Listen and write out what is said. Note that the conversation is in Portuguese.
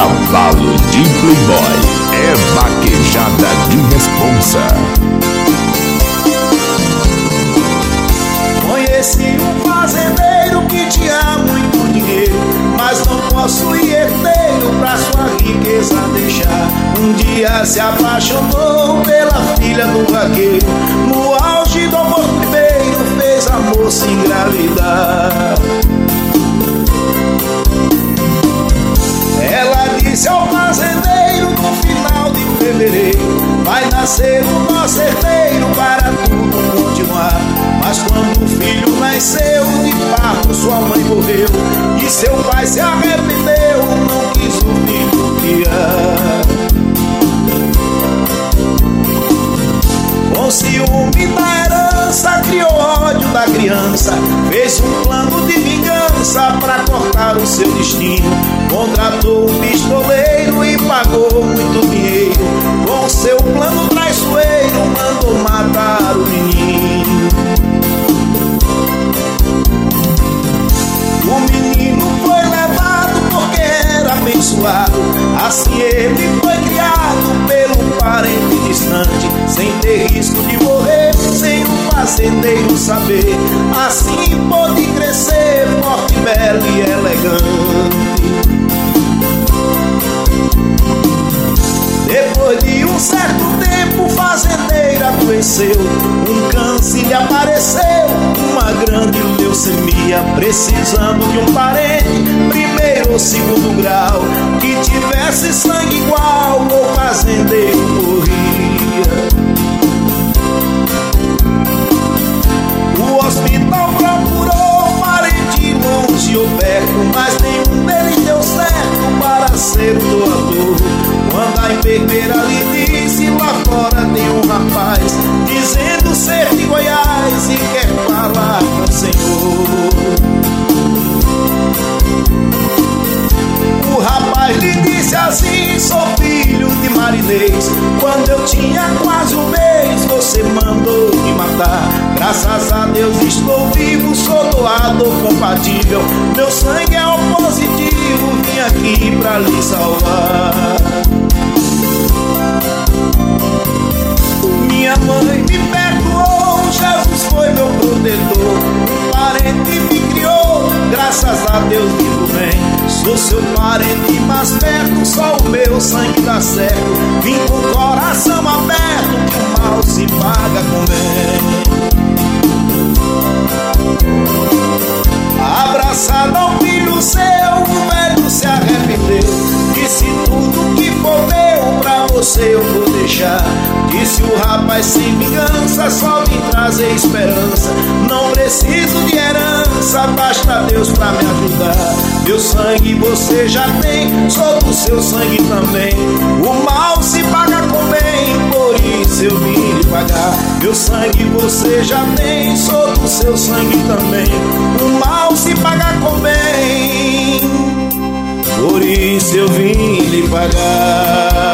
Cavalo de Playboy é vaquejada de responsa. Conheci um fazendeiro que tinha muito dinheiro, mas não posso ir herdeiro pra sua riqueza deixar. Um dia se apaixonou pela filha do vaqueiro, no auge do amor primeiro fez a moça engravidar. Ela disse ao fazendeiro no final de fevereiro: vai nascer o nosso herdeiro para tudo continuar. Mas quando o filho nasceu, de parto sua mãe morreu, e seu pai se arrependeu, não quis o filho criar. Com ciúme da herança, criou ódio da criança, fez um plano de vingança pra cortar o seu destino. Contratou um pistoleiro e pagou muito dinheiro. Com seu plano traiçoeiro, mandou matar o menino. O menino foi levado porque era abençoado, assim ele foi criado pelo parente distante, sem ter risco de morrer, sem o fazendeiro saber. Assim pôde crescer forte, belo e elegante. Depois de um certo tempo o fazendeiro adoeceu, um câncer lhe apareceu, uma grande leucemia, precisando de um parente, primeiro ou segundo grau, que tivesse sangue igual, o fazendeiro morria. O hospital procurou parente longe ou perto, mas nenhum deles deu certo para ser o doador. Quando a enfermeira lhe disse: lá fora tem um rapaz dizendo ser de Goiás e quer falar com o Senhor. O rapaz lhe disse assim: sou filho de marinês, quando eu tinha quase um mês você mandou me matar. Graças a Deus estou vivo, sou doador compatível, meu sangue é O positivo, vim aqui pra lhe salvar. Minha mãe me perdoou, Jesus foi meu protetor, um parente me criou, graças a Deus vivo bem. Sou seu parente mais perto, só o meu sangue dá certo. Vim com o coração aberto, que o mal se paga com bem. Abraçado ao filho seu, o velho se arrependeu, disse: tudo que for meu pra você eu vou deixar. Disse o rapaz sem vingança, só vim trazer esperança, não preciso de herança, basta Deus pra me ajudar. Meu sangue você já tem, sou do seu sangue também, o mal se paga com bem, por isso eu vim lhe pagar. Meu sangue você já tem, sou do seu sangue também, o mal se paga com bem, por isso eu vim lhe pagar.